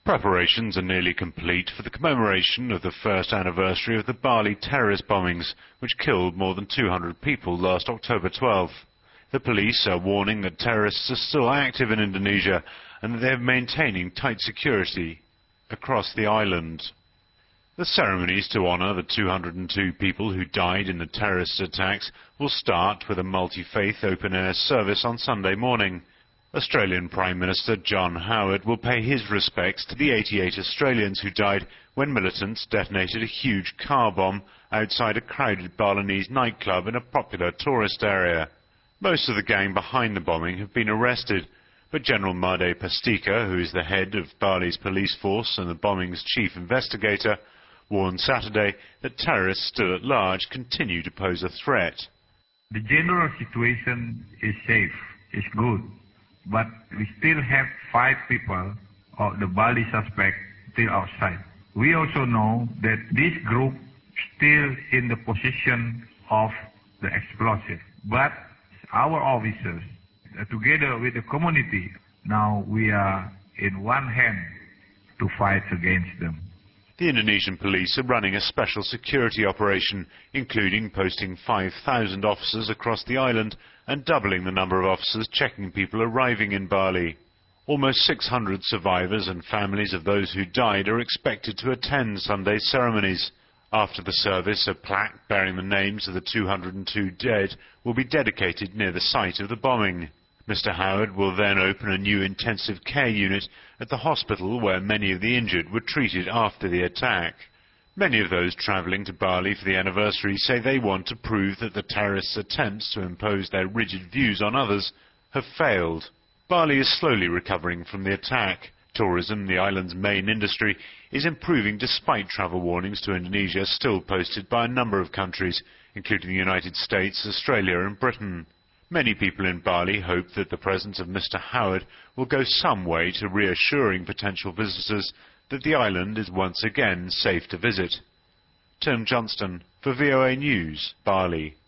Preparations are nearly complete for the commemoration of the first anniversary of the Bali terrorist bombings, which killed more than 200 people last October 12. The police are warning that terrorists are still active in Indonesia and that they are maintaining tight security across the island. The ceremonies to honour the 202 people who died in the terrorist attacks will start with a multi-faith open-air service on Sunday morning. Australian Prime Minister John Howard will pay his respects to the 88 Australians who died when militants detonated a huge car bomb outside a crowded Balinese nightclub in a popular tourist area. Most of the gang behind the bombing have been arrested, but General Made Pastika, who is the head of Bali's police force and the bombing's chief investigator, warned Saturday that terrorists still at large continue to pose a threat. The general situation is safe, is good. But we still have 5 people of the Bali suspect still outside. We also know that this group still in the position of the explosive. But our officers, together with the community, now we are in one hand to fight against them. The Indonesian police are running a special security operation, including posting 5,000 officers across the island and doubling the number of officers checking people arriving in Bali. Almost 600 survivors and families of those who died are expected to attend Sunday's ceremonies. After the service, a plaque bearing the names of the 202 dead will be dedicated near the site of the bombing. Mr. Howard will then open a new intensive care unit at the hospital where many of the injured were treated after the attack. Many of those travelling to Bali for the anniversary say they want to prove that the terrorists' attempts to impose their rigid views on others have failed. Bali is slowly recovering from the attack. Tourism, the island's main industry, is improving despite travel warnings to Indonesia still posted by a number of countries, including the United States, Australia and Britain. Many people in Bali hope that the presence of Mr. Howard will go some way to reassuring potential visitors that the island is once again safe to visit. Tim Johnston for VOA News, Bali.